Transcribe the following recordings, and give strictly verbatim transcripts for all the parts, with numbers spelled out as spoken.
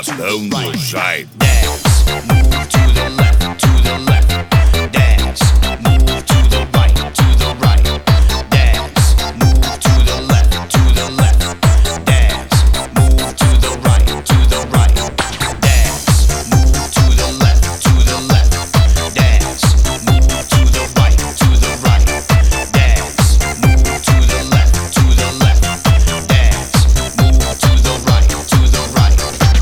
down the side. Dance, move to the left, to the left. Dance, move to the right, to the right. Dance, move to the left, to the left. Dance, move to the right, to the right. Dance, move to the left, to the left. Dance, move to the right, to the right. Dance, move to the left, to the left. Dance, move to the right, to the right.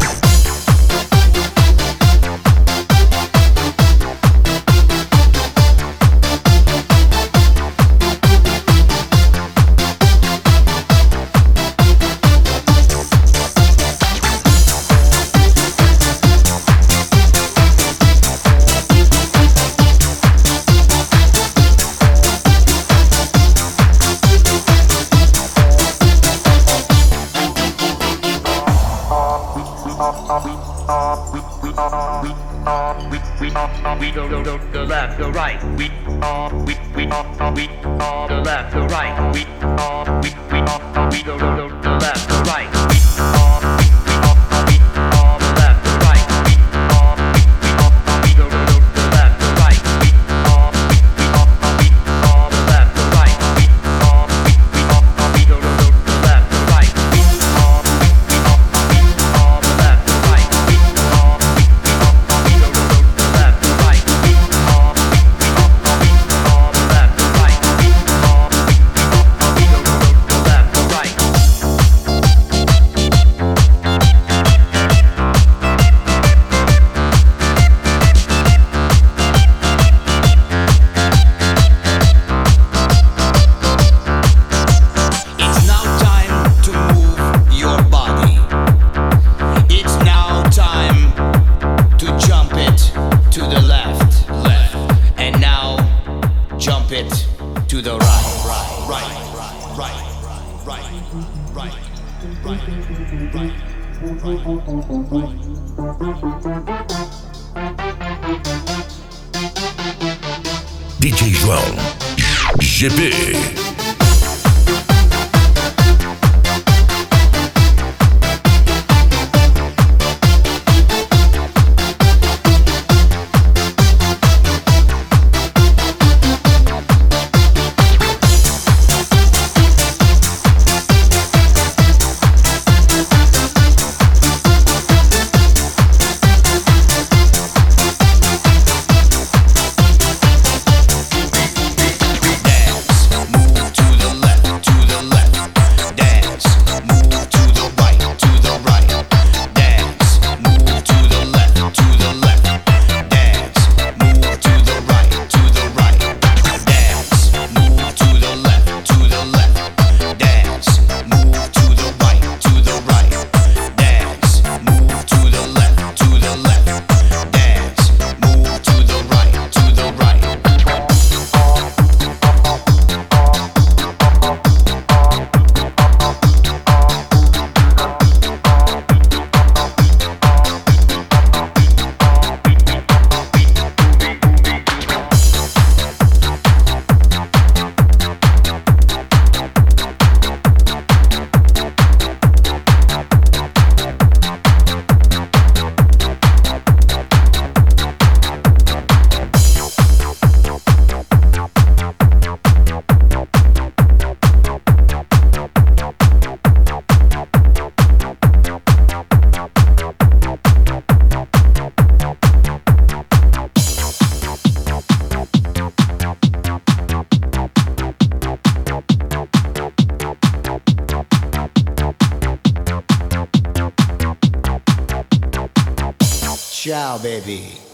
We go go go the left, the right. We we we we the left, the right. We we we we go go go the left, the right. We we we the left, the right. We we go go go the left, the right. We we we the left, the right. We we we go go go the left, the right. We we we the left, the right. We we we go go go the left, the right. It's now time to move your body. It's now time to jump it to the left, left, and now jump it to the right, right, right, right, right, right, right, D J João G P. Ciao, baby.